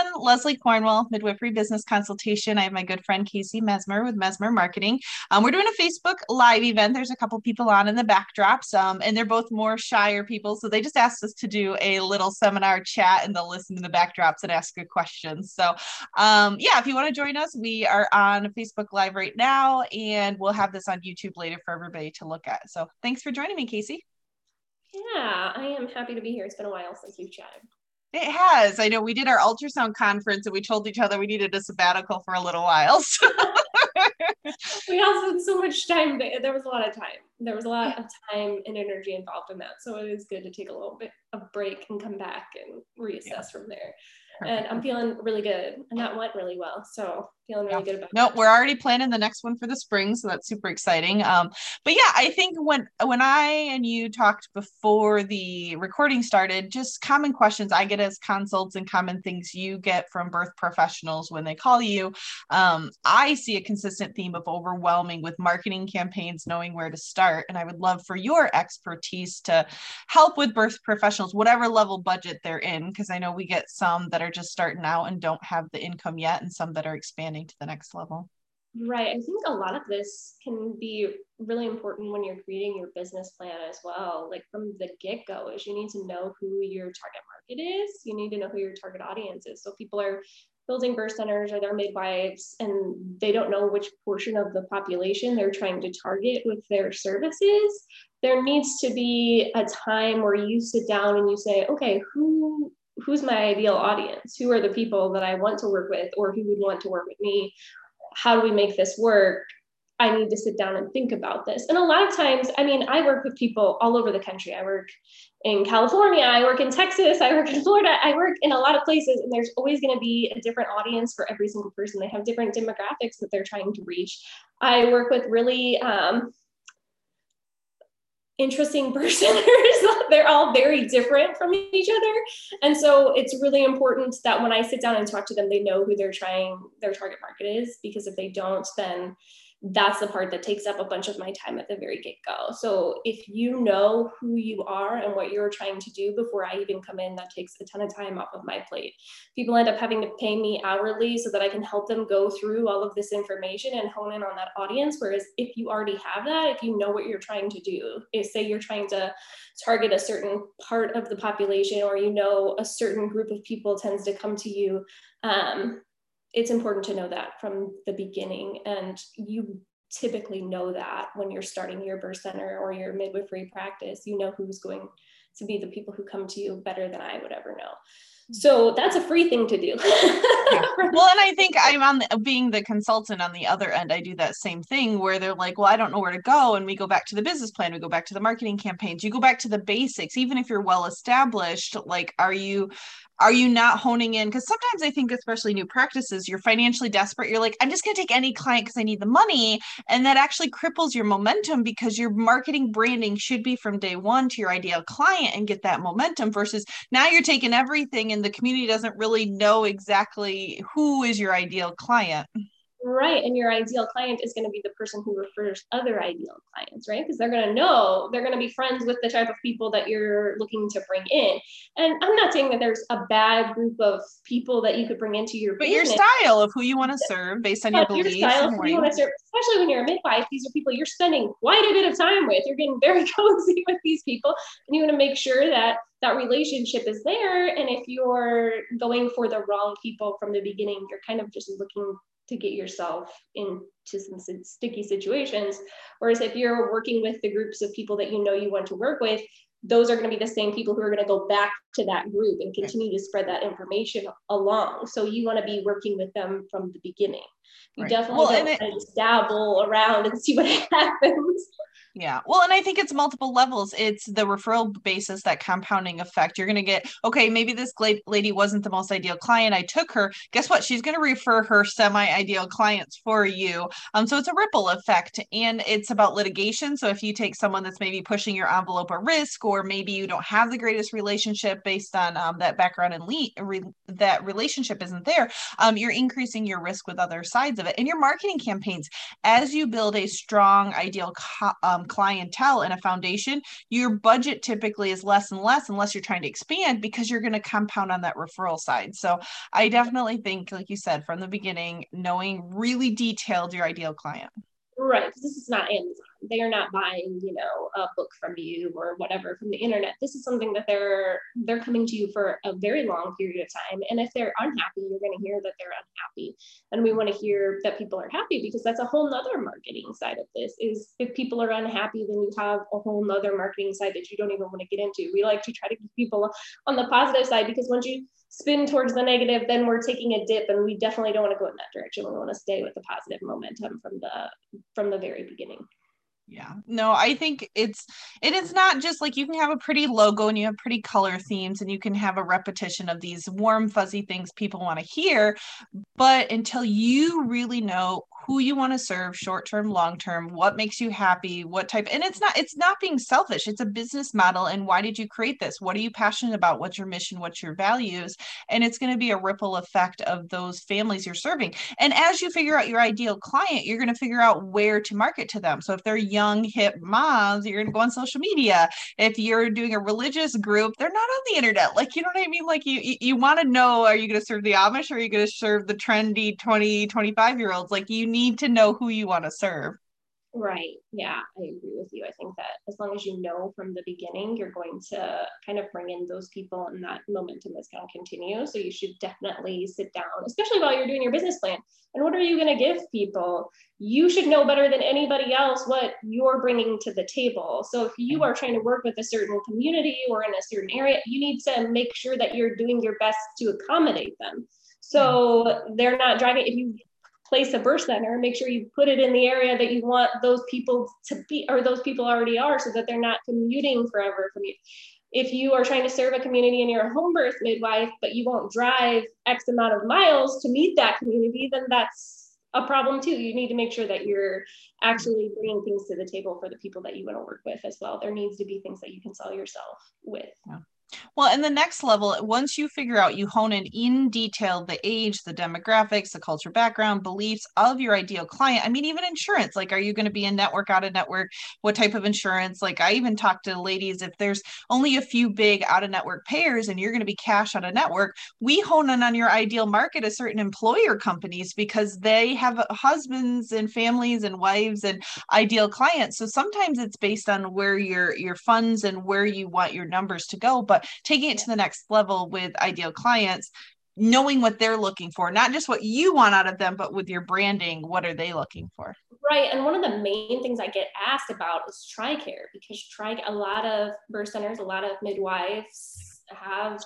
everyone. Leslie Cornwell, Midwifery Business Consultation. I have my good friend Casey Mesmer with Mesmer Marketing. We're doing a Facebook Live event. There's a couple people on in the backdrops, and they're both more shyer people. So they just asked us to do a little seminar chat, and they'll listen to the backdrops and ask good questions. So yeah, if you want to join us, we are on Facebook Live right now, and we'll have this on YouTube later for everybody to look at. So thanks for joining me, Casey. Yeah, I am happy to be here. It's been a while since we've chatted. It has. I know we did our ultrasound conference and we told each other we needed a sabbatical for a little while. So. We also had so much time. There was a lot of time. There was a lot of time and energy involved in that. So it is good to take a little bit of break and come back and reassess from there. Perfect. And I'm feeling really good. And that went really well. So feeling really good about it. We're already planning the next one for the spring. So that's super exciting. But yeah, I think when I and you talked before the recording started, just common questions I get as consults and common things you get from birth professionals when they call you. I see a consistent theme of overwhelming with marketing campaigns, knowing where to start. And I would love for your expertise to help with birth professionals, whatever level budget they're in, because I know we get some that are just starting out and don't have the income yet, and some that are expanding to the next level. Right. I think a lot of this can be really important when you're creating your business plan as well. Like from the get-go is you need to know who your target market is. You need to know who your target audience is. So people are building birth centers or they're midwives and they don't know which portion of the population they're trying to target with their services. There needs to be a time where you sit down and you say, okay, who's my ideal audience? Who are the people that I want to work with or who would want to work with me? How do we make this work? I need to sit down and think about this. And a lot of times, I mean, I work with people all over the country. I work in California, I work in Texas, I work in Florida, I work in a lot of places, and there's always going to be a different audience for every single person. They have different demographics that they're trying to reach. I work with really interesting birth centers. They're all very different from each other. And so it's really important that when I sit down and talk to them, they know who their target market is, because if they don't, then that's the part that takes up a bunch of my time at the very get-go. So if you know who you are and what you're trying to do before I even come in, that takes a ton of time off of my plate. People end up having to pay me hourly so that I can help them go through all of this information and hone in on that audience. Whereas if you already have that, if you know what you're trying to do, if say you're trying to target a certain part of the population, or you know a certain group of people tends to come to you, it's important to know that from the beginning. And you typically know that when you're starting your birth center or your midwifery practice, you know who's going to be the people who come to you better than I would ever know. So that's a free thing to do. Yeah. Well, and I think I'm being the consultant on the other end. I do that same thing where they're like, well, I don't know where to go. And we go back to the business plan. We go back to the marketing campaigns. You go back to the basics. Even if you're well established, like, are you not honing in? Because sometimes I think, especially new practices, you're financially desperate. You're like, I'm just going to take any client because I need the money. And that actually cripples your momentum, because your marketing branding should be from day one to your ideal client and get that momentum, versus now you're taking everything and the community doesn't really know exactly who is your ideal client. Right. And your ideal client is going to be the person who refers other ideal clients, right? Because they're going to know, they're going to be friends with the type of people that you're looking to bring in. And I'm not saying that there's a bad group of people that you could bring into your business. But your style of who you want to serve based on your beliefs. Your style of who you want to serve, especially when you're a midwife, these are people you're spending quite a bit of time with. You're getting very cozy with these people, and you want to make sure that that relationship is there. And if you're going for the wrong people from the beginning, you're kind of just looking to get yourself into some sticky situations. Whereas if you're working with the groups of people that you know you want to work with, those are going to be the same people who are going to go back to that group and continue to spread that information along. So you want to be working with them from the beginning. You definitely don't want to just dabble around and see what happens. Yeah. Well, and I think it's multiple levels. It's the referral basis, that compounding effect. You're going to get, okay, maybe this lady wasn't the most ideal client. I took her. Guess what? She's going to refer her semi-ideal clients for you. So it's a ripple effect, and it's about litigation. So if you take someone that's maybe pushing your envelope at risk, or maybe you don't have the greatest relationship based on that background and that relationship isn't there, you're increasing your risk with other sides of it. And your marketing campaigns, as you build a strong ideal clientele and a foundation, your budget typically is less and less unless you're trying to expand, because you're going to compound on that referral side. So I definitely think, like you said, from the beginning, knowing really detailed your ideal client. Right. Because this is not Amazon. They are not buying, a book from you or whatever from the internet. This is something that they're coming to you for a very long period of time. And if they're unhappy, you're going to hear that they're unhappy. And we want to hear that people are happy, because that's a whole nother marketing side of this. Is if people are unhappy, then you have a whole nother marketing side that you don't even want to get into. We like to try to keep people on the positive side, because once you spin towards the negative, then we're taking a dip, and we definitely don't want to go in that direction. We want to stay with the positive momentum from the very beginning. Yeah, no, I think it is not just like you can have a pretty logo and you have pretty color themes and you can have a repetition of these warm, fuzzy things people want to hear. But until you really know who you want to serve, short-term, long-term, what makes you happy, what type, and it's not being selfish. It's a business model. And why did you create this? What are you passionate about? What's your mission? What's your values? And it's going to be a ripple effect of those families you're serving. And as you figure out your ideal client, you're going to figure out where to market to them. So if they're young, hip moms, you're going to go on social media. If you're doing a religious group, they're not on the internet. Like, you know what I mean? Like you want to know, are you going to serve the Amish or are you going to serve the trendy 20, 25-year-olds? Like, you need to know who you want to serve. Right. Yeah, I agree with you. I think that as long as you know from the beginning, you're going to kind of bring in those people and that momentum is going to continue. So you should definitely sit down, especially while you're doing your business plan. And what are you going to give people? You should know better than anybody else what you're bringing to the table. So if you are trying to work with a certain community or in a certain area, you need to make sure that you're doing your best to accommodate them. So they're not driving. If you place a birth center, make sure you put it in the area that you want those people to be, or those people already are, so that they're not commuting forever from you. If you are trying to serve a community and you're a home birth midwife, but you won't drive X amount of miles to meet that community, then that's a problem too. You need to make sure that you're actually bringing things to the table for the people that you want to work with as well. There needs to be things that you can sell yourself with. Yeah. Well, and the next level, once you figure out, you hone in detail the age, the demographics, the culture, background, beliefs of your ideal client. I mean, even insurance, like, are you going to be in network, out of network? What type of insurance? Like, I even talk to ladies, if there's only a few big out of network payers and you're going to be cash out of network, we hone in on your ideal market as certain employer companies, because they have husbands and families and wives and ideal clients. So sometimes it's based on where your funds and where you want your numbers to go. But taking it to the next level with ideal clients, knowing what they're looking for, not just what you want out of them, but with your branding, what are they looking for? Right. And one of the main things I get asked about is TRICARE, because a lot of birth centers, a lot of midwives have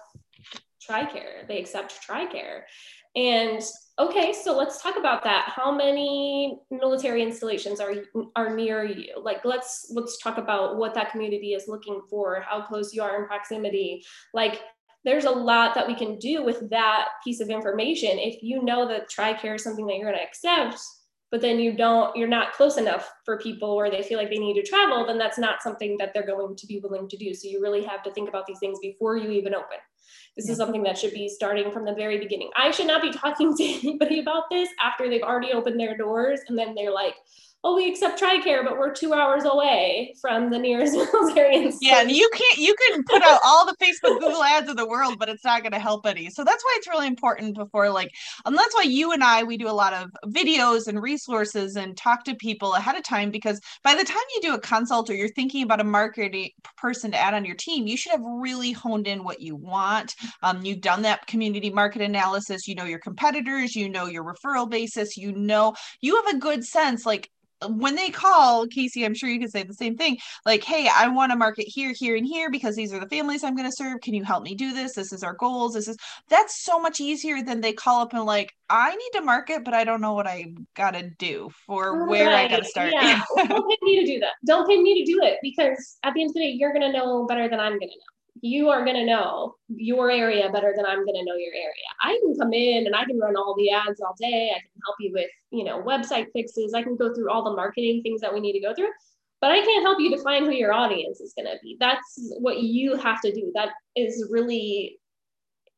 TRICARE. They accept TRICARE. And okay, so let's talk about that. How many military installations are near you? Like, let's talk about what that community is looking for, how close you are in proximity. Like, there's a lot that we can do with that piece of information. If you know that TRICARE is something that you're going to accept, but then you're not close enough for people, or they feel like they need to travel, then that's not something that they're going to be willing to do. So you really have to think about these things before you even open. This is something that should be starting from the very beginning. I should not be talking to anybody about this after they've already opened their doors and then they're like, oh, we accept TRICARE, but we're 2 hours away from the nearest military installation. Yeah, and you can put out all the Facebook, Google ads of the world, but it's not going to help any. So that's why it's really important before, like, and that's why you and I, we do a lot of videos and resources and talk to people ahead of time, because by the time you do a consult or you're thinking about a marketing person to add on your team, you should have really honed in what you want. You've done that community market analysis, you know your competitors, you know your referral basis, you have a good sense, like, when they call, Casey, I'm sure you can say the same thing. Like, hey, I want to market here, here, and here because these are the families I'm going to serve. Can you help me do this? This is our goals. That's so much easier than they call up and like, I need to market, but I don't know what I got to do for where I got to start. Yeah, well, don't pay me to do that. Don't pay me to do it, because at the end of the day, you're going to know better than I'm going to know. You are going to know your area better than I'm going to know your area. I can come in and I can run all the ads all day. I can help you with, website fixes. I can go through all the marketing things that we need to go through, but I can't help you define who your audience is going to be. That's what you have to do. That is really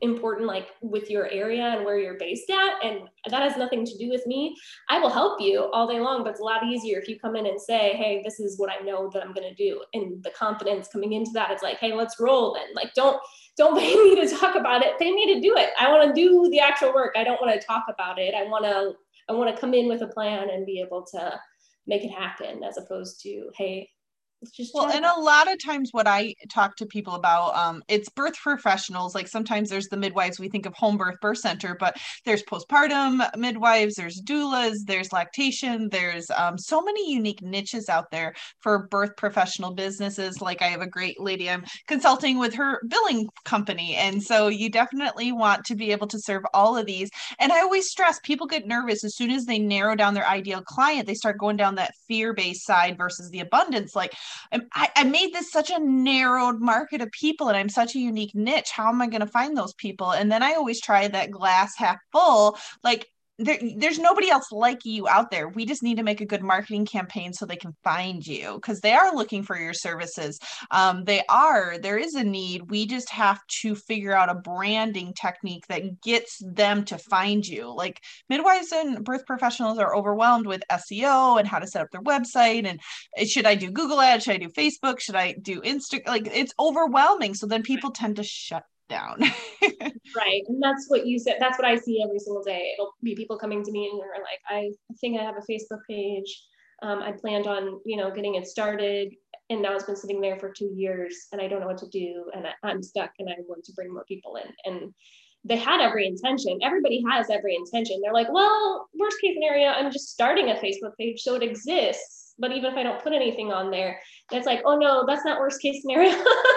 important, like with your area and where you're based at, and that has nothing to do with me. I will help you all day long, but it's a lot easier if you come in and say, hey, this is what I know that I'm going to do, and the confidence coming into that, it's like, hey, let's roll then. Like, don't pay me to talk about it, pay me to do it. I want to do the actual work. I don't want to talk about it. I want to come in with a plan and be able to make it happen, as opposed to, hey, just well, and a lot of times what I talk to people about, it's birth professionals. Like sometimes there's the midwives, we think of home birth center, but there's postpartum midwives, there's doulas, there's lactation, there's so many unique niches out there for birth professional businesses. Like I have a great lady I'm consulting with, her billing company. And so you definitely want to be able to serve all of these. And I always stress, people get nervous as soon as they narrow down their ideal client, they start going down that fear-based side versus the abundance. Like, I made this such a narrowed market of people and I'm such a unique niche. How am I going to find those people? And then I always try that glass half full. Like there's nobody else like you out there. We just need to make a good marketing campaign so they can find you, because they are looking for your services. There is a need. We just have to figure out a branding technique that gets them to find you. Like midwives and birth professionals are overwhelmed with SEO and how to set up their website. And should I do Google ads? Should I do Facebook? Should I do Insta? Like it's overwhelming. So then people tend to shut down. Right. And that's what you said. That's what I see every single day. It'll be people coming to me and they're like, I think I have a Facebook page. I planned on, getting it started, and now it's been sitting there for 2 years and I don't know what to do. And I'm stuck and I want to bring more people in. And they had every intention. Everybody has every intention. They're like, well, worst case scenario, I'm just starting a Facebook page, so it exists. But even if I don't put anything on there, it's like, oh no, that's not worst case scenario.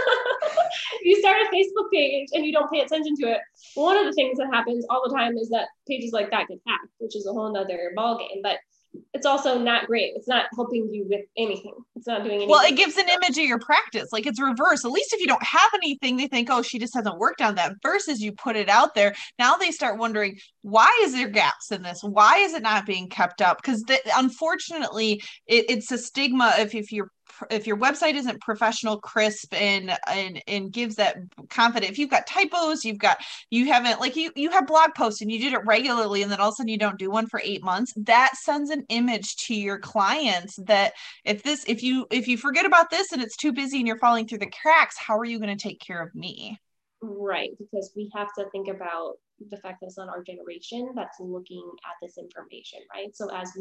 You start a Facebook page and you don't pay attention to it. One of the things that happens all the time is that pages like that get hacked, which is a whole nother ballgame. But it's also not great. It's not helping you with anything. It's not doing anything. Well, it gives an image of your practice. Like it's reverse. At least if you don't have anything, they think, oh, she just hasn't worked on that. Versus you put it out there. Now they start wondering, why is there gaps in this? Why is it not being kept up? Because unfortunately, it's a stigma if your website isn't professional, crisp, and gives that confidence. If you've got typos, you haven't, like you have blog posts and you did it regularly, and then all of a sudden you don't do one for 8 months, that sends an image to your clients that if you forget about this and it's too busy and you're falling through the cracks, how are you going to take care of me? Right, because we have to think about the fact that it's not our generation that's looking at this information, right? So as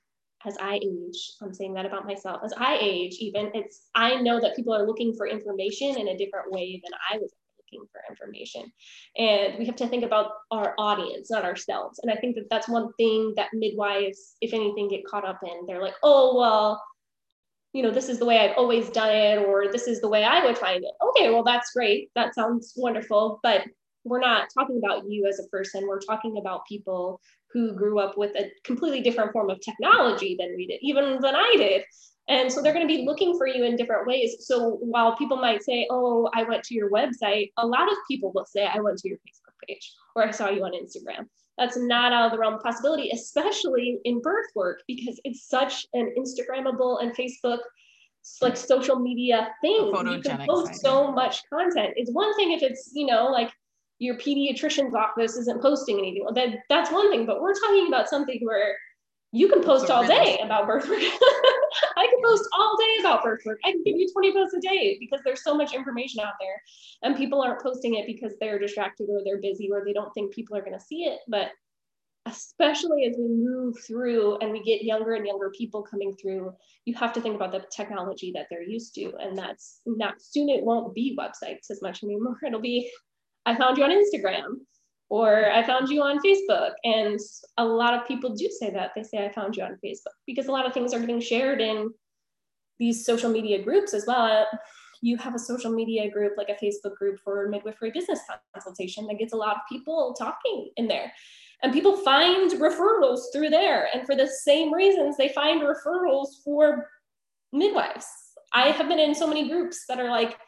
I age, I'm saying that about myself, as I age, I know that people are looking for information in a different way than I was looking for information. And we have to think about our audience, not ourselves. And I think that that's one thing that midwives, if anything, get caught up in. They're like, oh, well, this is the way I've always done it, or this is the way I would find it. Okay, well, that's great. That sounds wonderful. But we're not talking about you as a person. We're talking about people who grew up with a completely different form of technology than we did, even than I did. And so they're going to be looking for you in different ways. So while people might say, oh, I went to your website, a lot of people will say, I went to your Facebook page, or I saw you on Instagram. That's not out of the realm of possibility, especially in birth work, because it's such an Instagrammable and Facebook like social media thing. You can post so much content. It's one thing if it's, like your pediatrician's office isn't posting anything. That's one thing, but we're talking about something where you can post all day about birth work. I can post all day about birth work. I can give you 20 posts a day because there's so much information out there, and people aren't posting it because they're distracted or they're busy or they don't think people are going to see it. But especially as we move through and we get younger and younger people coming through, you have to think about the technology that they're used to. And that's not soon. It won't be websites as much anymore. It'll be, I found you on Instagram, or I found you on Facebook. And a lot of people do say that. They say, I found you on Facebook, because a lot of things are getting shared in these social media groups as well. You have a social media group, like a Facebook group for midwifery business consultation, that gets a lot of people talking in there. And people find referrals through there. And for the same reasons, they find referrals for midwives. I have been in so many groups that are like,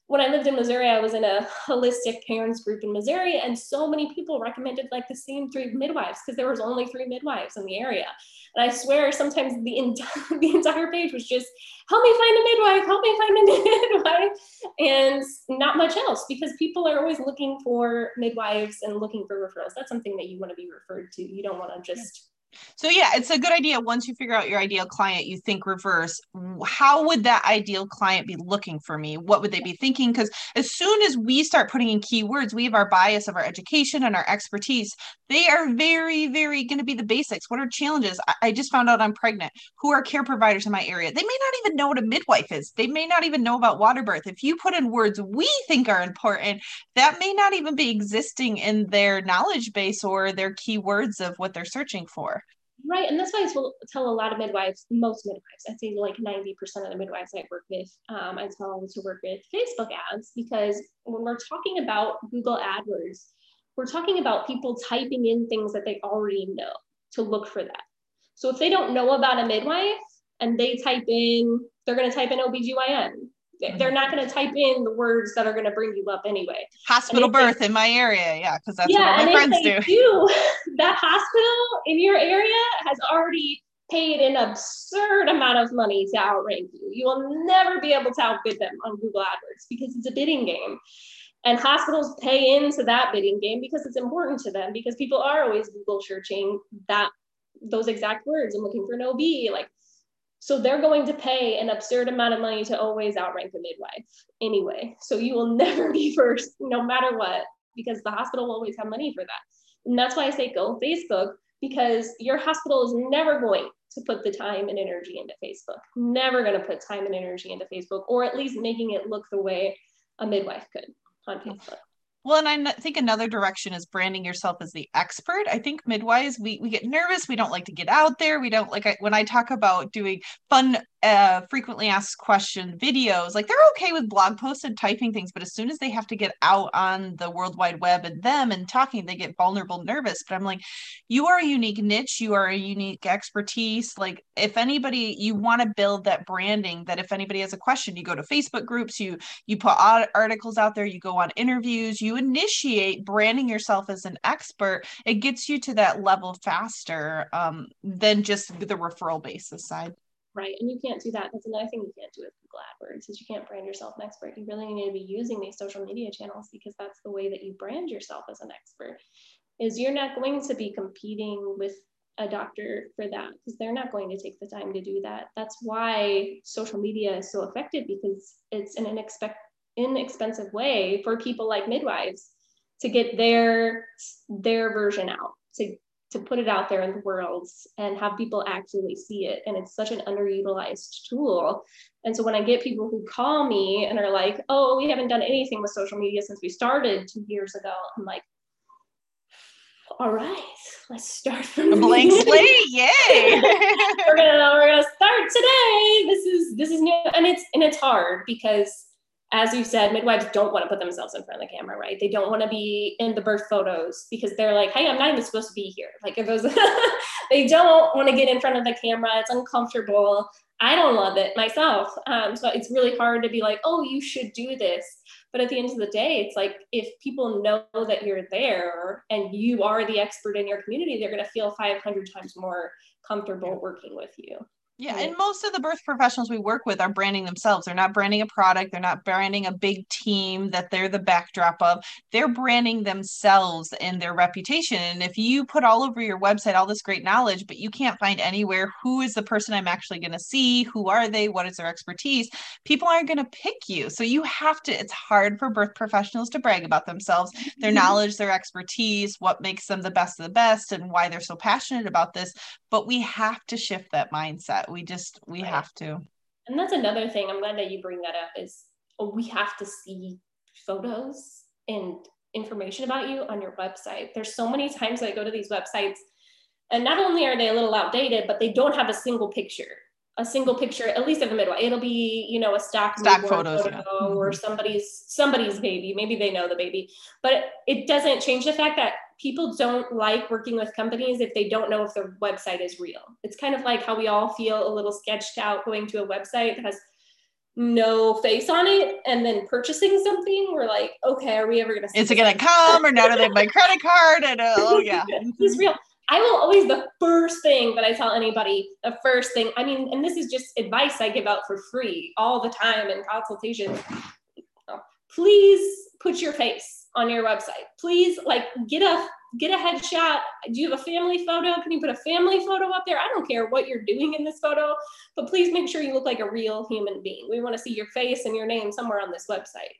when I lived in Missouri, I was in a holistic parents group in Missouri, and so many people recommended like the same 3 midwives because there was only 3 midwives in the area. And I swear sometimes the entire page was just, help me find a midwife, help me find a midwife, and not much else, because people are always looking for midwives and looking for referrals. That's something that you want to be referred to. You don't want to just... So yeah, it's a good idea. Once you figure out your ideal client, you think reverse. How would that ideal client be looking for me? What would they be thinking? Because as soon as we start putting in keywords, we have our bias of our education and our expertise. They are very, very going to be the basics. What are challenges? I just found out I'm pregnant. Who are care providers in my area? They may not even know what a midwife is. They may not even know about water birth. If you put in words we think are important, that may not even be existing in their knowledge base or their keywords of what they're searching for. Right. And that's why I tell a lot of midwives, most midwives, I'd say like 90% of the midwives I work with, I tell them to work with Facebook ads, because when we're talking about Google AdWords, we're talking about people typing in things that they already know to look for that. So if they don't know about a midwife and they type in, they're going to type in OBGYN. They're not going to type in the words that are going to bring you up anyway. Hospital birth in my area. Yeah, because that's what all my friends do. That hospital in your area has already paid an absurd amount of money to outrank you. You will never be able to outbid them on Google AdWords because it's a bidding game. And hospitals pay into that bidding game because it's important to them, because people are always Google searching those exact words and looking for an OB. So they're going to pay an absurd amount of money to always outrank the midwife anyway. So you will never be first, no matter what, because the hospital will always have money for that. And that's why I say go Facebook, because your hospital is never going to put the time and energy into Facebook, never going to put time and energy into Facebook, or at least making it look the way a midwife could on Facebook. Well, and I think another direction is branding yourself as the expert. I think midwives, we get nervous. We don't like to get out there. We don't like, when I talk about doing fun, frequently asked question videos, like they're okay with blog posts and typing things, but as soon as they have to get out on the World Wide Web and talking, they get vulnerable, nervous. But I'm like, you are a unique niche. You are a unique expertise. Like if anybody, you want to build that branding, that if anybody has a question, you go to Facebook groups, you put articles out there, you go on interviews, you initiate branding yourself as an expert. It gets you to that level faster than just the referral basis side. Right. And you can't do that. That's another thing you can't do with Google AdWords, is you can't brand yourself an expert. You really need to be using these social media channels, because that's the way that you brand yourself as an expert. Is you're not going to be competing with a doctor for that, because they're not going to take the time to do that. That's why social media is so effective, because it's an inexpensive way for people like midwives to get their version out, to put it out there in the world and have people actually see it. And it's such an underutilized tool. And so when I get people who call me and are like, oh, we haven't done anything with social media since we started 2 years ago, I'm like, all right, let's start from a blank slate. Yay. we're gonna start today. This is new. And it's hard, because as you said, midwives don't want to put themselves in front of the camera, right? They don't want to be in the birth photos, because they're like, hey, I'm not even supposed to be here. Like if those, they don't want to get in front of the camera. It's uncomfortable. I don't love it myself. So it's really hard to be like, oh, you should do this. But at the end of the day, it's like, if people know that you're there and you are the expert in your community, they're going to feel 500 times more comfortable working with you. Yeah, and most of the birth professionals we work with are branding themselves. They're not branding a product. They're not branding a big team that they're the backdrop of. They're branding themselves and their reputation. And if you put all over your website all this great knowledge, but you can't find anywhere who is the person I'm actually going to see, who are they, what is their expertise, people aren't going to pick you. So you have to, it's hard for birth professionals to brag about themselves, their knowledge, their expertise, what makes them the best of the best, and why they're so passionate about this. But we have to shift that mindset. We right. have to. And that's another thing, I'm glad that you bring that up, is we have to see photos and information about you on your website. There's so many times I go to these websites, and not only are they a little outdated, but they don't have a single picture, at least of a midwife. It'll be, a stock photo yeah. Or somebody's baby. Maybe they know the baby, but it doesn't change the fact that people don't like working with companies if they don't know if their website is real. It's kind of like how we all feel a little sketched out going to a website that has no face on it and then purchasing something, we're like, okay, are we ever going to see Is it going to come, or now do they have my credit card? And oh yeah. This is real. I will always, the first thing that I tell anybody, the first thing, I mean, and this is just advice I give out for free all the time in consultations. Please put your face on your website. Please, like, get a headshot. Do you have a family photo? Can you put a family photo up there? I don't care what you're doing in this photo, but please make sure you look like a real human being. We want to see your face and your name somewhere on this website.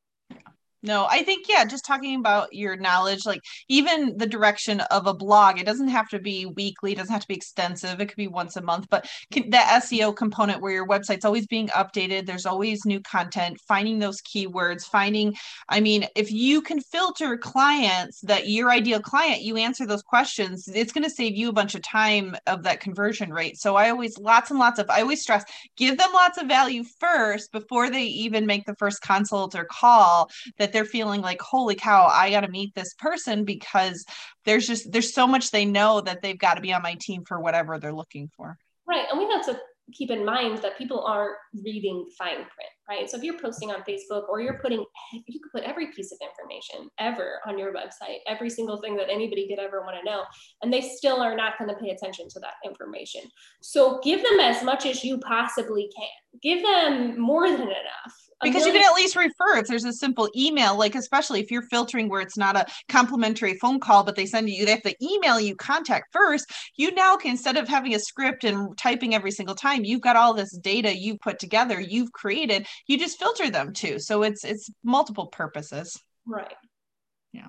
No, I think, yeah, just talking about your knowledge, like even the direction of a blog, it doesn't have to be weekly, it doesn't have to be extensive. It could be once a month, but the SEO component where your website's always being updated, there's always new content, finding those keywords, I mean, if you can filter clients, that your ideal client, you answer those questions, it's going to save you a bunch of time of that conversion rate. So I always, I always stress, give them lots of value first before they even make the first consult or call, that they're feeling like, holy cow, I got to meet this person, because there's so much they know that they've got to be on my team for whatever they're looking for. Right. And we have to keep in mind that people aren't reading fine print, right? So if you're posting on Facebook, or you could put every piece of information ever on your website, every single thing that anybody could ever want to know, and they still are not going to pay attention to that information. So give them as much as you possibly can. Give them more than enough. Because you can at least refer if there's a simple email, like especially if you're filtering where it's not a complimentary phone call, but they have to email you contact first. You now can, instead of having a script and typing every single time, you've got all this data you've put together, you've created, you just filter them too. So it's multiple purposes. Right. Yeah.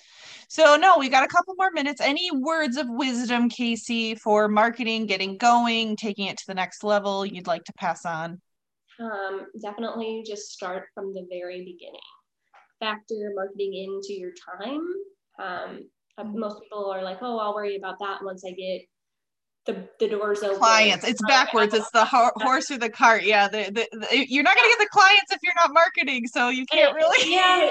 So no, we got a couple more minutes. Any words of wisdom, Casey, for marketing, getting going, taking it to the next level you'd like to pass on? Definitely just start from the very beginning. Factor marketing into your time. Most people are like, oh, I'll worry about that once I get the doors open. Clients. It's backwards. It's the horse or the cart. Yeah. You're not going to get the clients if you're not marketing. So you can't really. Yeah.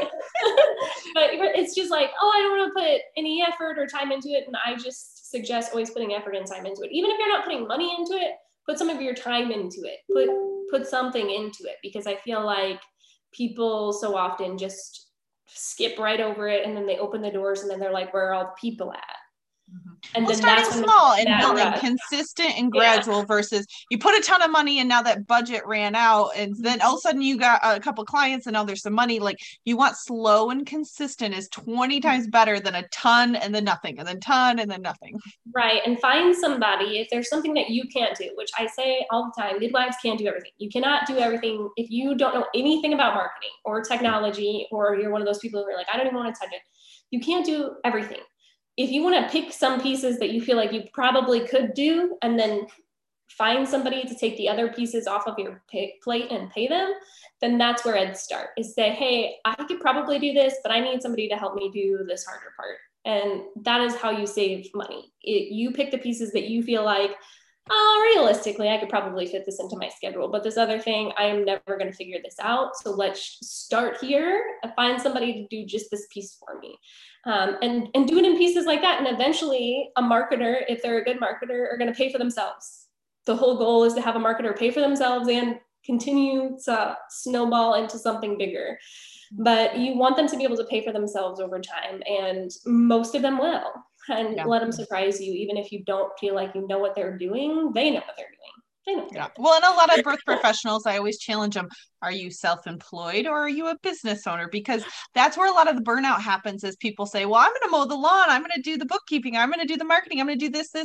But it's just like, oh, I don't want to put any effort or time into it. And I just suggest always putting effort and time into it. Even if you're not putting money into it, put some of your time into it. Put something into it, because I feel like people so often just skip right over it, and then they open the doors and then they're like, where are all the people at? And then starting small and building consistent and gradual versus you put a ton of money and now that budget ran out, and then all of a sudden you got a couple clients and now there's some money. Like, you want slow and consistent is 20 times better than a ton and then nothing, and then ton and then nothing. Right. And find somebody, if there's something that you can't do, which I say all the time, midwives can't do everything. You cannot do everything. If you don't know anything about marketing or technology, or you're one of those people who are like, I don't even want to touch it, you can't do everything. If you want to pick some pieces that you feel like you probably could do, and then find somebody to take the other pieces off of your plate and pay them, then that's where I'd start, is say, hey, I could probably do this, but I need somebody to help me do this harder part. And that is how you save money. You pick the pieces that you feel like, oh, realistically, I could probably fit this into my schedule, but this other thing, I am never going to figure this out. So let's start here and find somebody to do just this piece for me. And do it in pieces like that. And eventually a marketer, if they're a good marketer, are going to pay for themselves. The whole goal is to have a marketer pay for themselves and continue to snowball into something bigger. But you want them to be able to pay for themselves over time. And most of them will. And let them surprise you. Even if you don't feel like you know what they're doing, they know what they're doing. Well, and a lot of birth professionals, I always challenge them, are you self-employed or are you a business owner? Because that's where a lot of the burnout happens, is people say, well, I'm going to mow the lawn, I'm going to do the bookkeeping, I'm going to do the marketing, I'm going to do this.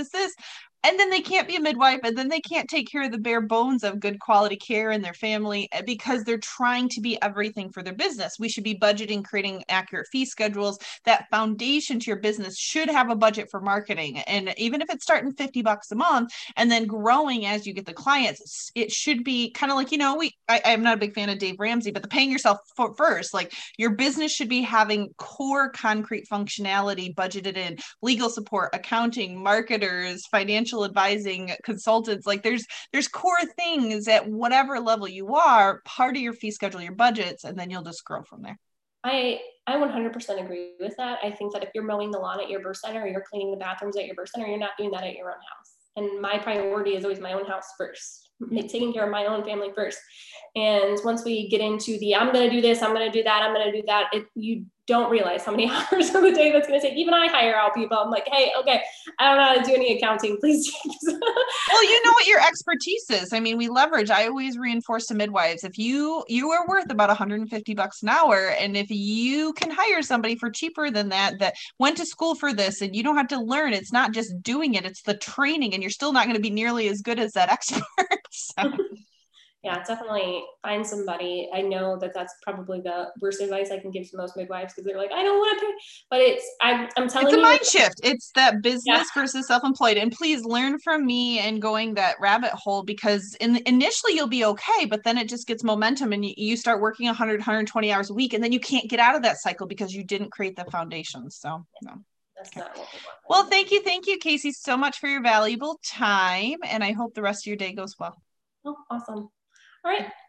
And then they can't be a midwife, and then they can't take care of the bare bones of good quality care in their family, because they're trying to be everything for their business. We should be budgeting, creating accurate fee schedules. That foundation to your business should have a budget for marketing. And even if it's starting $50 a month and then growing as you get the clients, it should be kind of like, I'm not a big fan of Dave Ramsey, but the paying yourself first, like your business should be having core concrete functionality budgeted in, legal support, accounting, marketers, financial advising, consultants. Like there's core things at whatever level you are, part of your fee schedule, your budgets, and then you'll just grow from there. I 100% agree with that. I think that if you're mowing the lawn at your birth center, or you're cleaning the bathrooms at your birth center, you're not doing that at your own house. And my priority is always my own house first. taking care of my own family first. And once we get into the, I'm going to do this, I'm going to do that, I'm going to do that, you don't realize how many hours of the day that's going to take. Even I hire out people. I'm like, hey, okay, I don't know how to do any accounting. Please. Well, you know what your expertise is. I mean, I always reinforce to midwives, if you are worth about $150 an hour, and if you can hire somebody for cheaper than that went to school for this, and you don't have to learn, it's not just doing it, it's the training, and you're still not going to be nearly as good as that expert. So. Yeah, definitely find somebody. I know that that's probably the worst advice I can give to most midwives, because they're like, I don't want to pay, but I'm telling you. It's a mind shift. It's that business versus self-employed. And please learn from me and going that rabbit hole, because initially you'll be okay, but then it just gets momentum and you start working 100, 120 hours a week, and then you can't get out of that cycle because you didn't create the foundation. So, no. That's not what we want. Well, thank you, Casey, so much for your valuable time. And I hope the rest of your day goes well. Oh, awesome. All right.